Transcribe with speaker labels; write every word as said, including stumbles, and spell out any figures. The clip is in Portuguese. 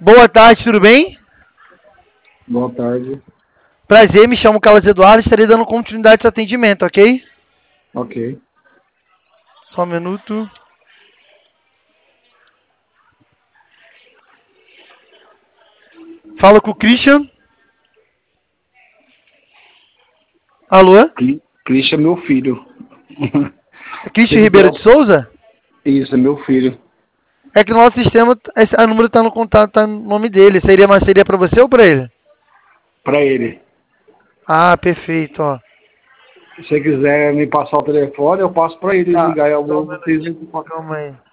Speaker 1: Boa tarde, tudo bem?
Speaker 2: Boa tarde.
Speaker 1: Prazer, me chamo Carlos Eduardo, estarei dando continuidade a esse atendimento, ok?
Speaker 2: Ok.
Speaker 1: Só um minuto. Fala com o Christian. Alô?
Speaker 2: Christian é meu filho.
Speaker 1: Christian Ribeiro de Souza?
Speaker 2: Isso, é meu filho.
Speaker 1: É que no nosso sistema, esse a número tá no contato, tá no nome dele. Seria, mas seria para você ou para ele?
Speaker 2: Para ele.
Speaker 1: Ah, perfeito, ó.
Speaker 2: Se você quiser me passar o telefone, eu passo para ele
Speaker 1: Tá,
Speaker 2: ligar. Eu
Speaker 1: só um
Speaker 2: vou
Speaker 1: minutinho,
Speaker 2: vocês.
Speaker 1: calma aí.